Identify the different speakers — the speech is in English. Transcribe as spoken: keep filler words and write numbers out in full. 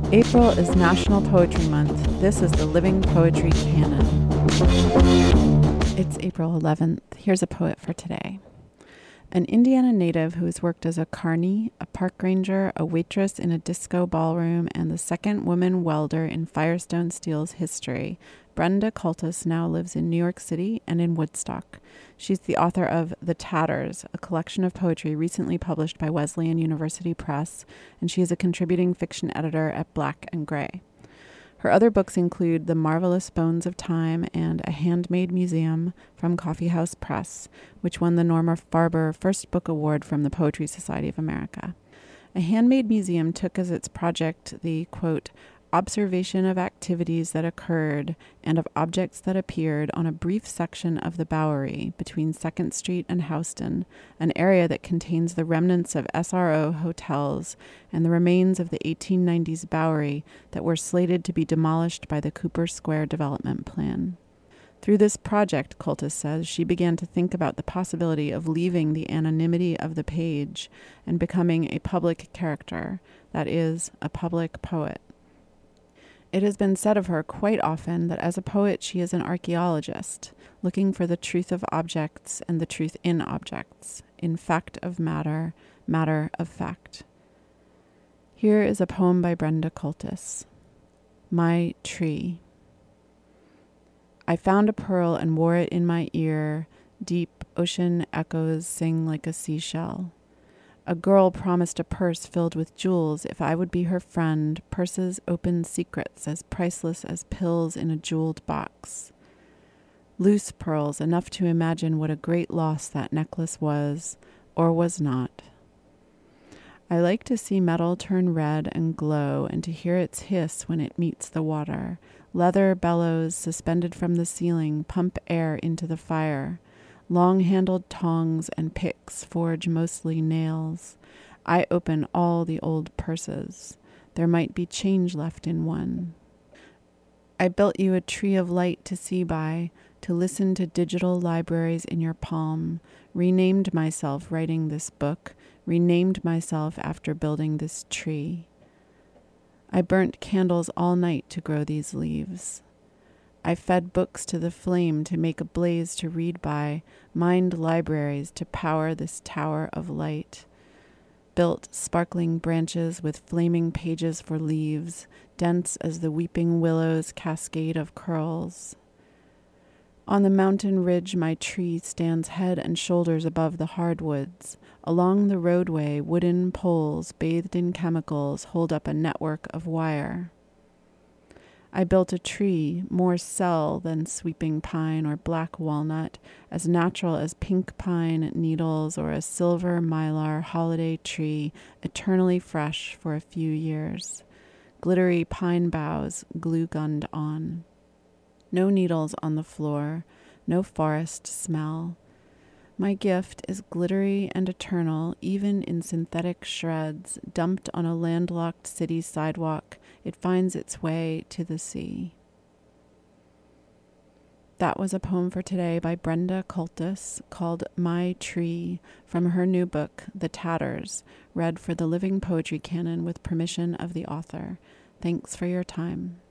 Speaker 1: April is National Poetry Month. This is the Living Poetry Canon. It's April eleventh. Here's a poet for today. An Indiana native who has worked as a carny, a park ranger, a waitress in a disco ballroom, and the second woman welder in Firestone Steel's history, Brenda Cultus now lives in New York City and in Woodstock. She's the author of The Tatters, a collection of poetry recently published by Wesleyan University Press, and she is a contributing fiction editor at Black and Gray. Her other books include The Marvelous Bones of Time and A Handmade Museum from Coffee House Press, which won the Norma Farber First Book Award from the Poetry Society of America. A Handmade Museum took as its project the, quote, observation of activities that occurred and of objects that appeared on a brief section of the Bowery between second Street and Houston, an area that contains the remnants of S R O hotels and the remains of the eighteen nineties Bowery that were slated to be demolished by the Cooper Square development plan. Through this project, Cultus says, she began to think about the possibility of leaving the anonymity of the page and becoming a public character, that is, a public poet. It has been said of her quite often that as a poet she is an archaeologist, looking for the truth of objects and the truth in objects, in fact of matter, matter of fact. Here is a poem by Brenda Cultus. My Tree. I found a pearl and wore it in my ear. Deep ocean echoes sing like a seashell. A girl promised a purse filled with jewels if I would be her friend. Purses open secrets as priceless as pills in a jeweled box. Loose pearls, enough to imagine what a great loss that necklace was, or was not. I like to see metal turn red and glow and to hear its hiss when it meets the water. Leather bellows suspended from the ceiling pump air into the fire. Long-handled tongs and picks forge mostly nails. I open all the old purses. There might be change left in one. I built you a tree of light to see by, to listen to digital libraries in your palm, renamed myself writing this book, renamed myself after building this tree. I burnt candles all night to grow these leaves. I fed books to the flame to make a blaze to read by, mined libraries to power this tower of light, built sparkling branches with flaming pages for leaves, dense as the weeping willow's cascade of curls. On the mountain ridge my tree stands head and shoulders above the hardwoods. Along the roadway, wooden poles bathed in chemicals hold up a network of wire. I built a tree, more cell than sweeping pine or black walnut, as natural as pink pine needles or a silver mylar holiday tree, eternally fresh for a few years. Glittery pine boughs glue-gunned on. No needles on the floor, no forest smell. My gift is glittery and eternal, even in synthetic shreds, dumped on a landlocked city sidewalk. It finds its way to the sea. That was a poem for today by Brenda Cultus called My Tree from her new book, The Tatters, read for the Living Poetry Canon with permission of the author. Thanks for your time.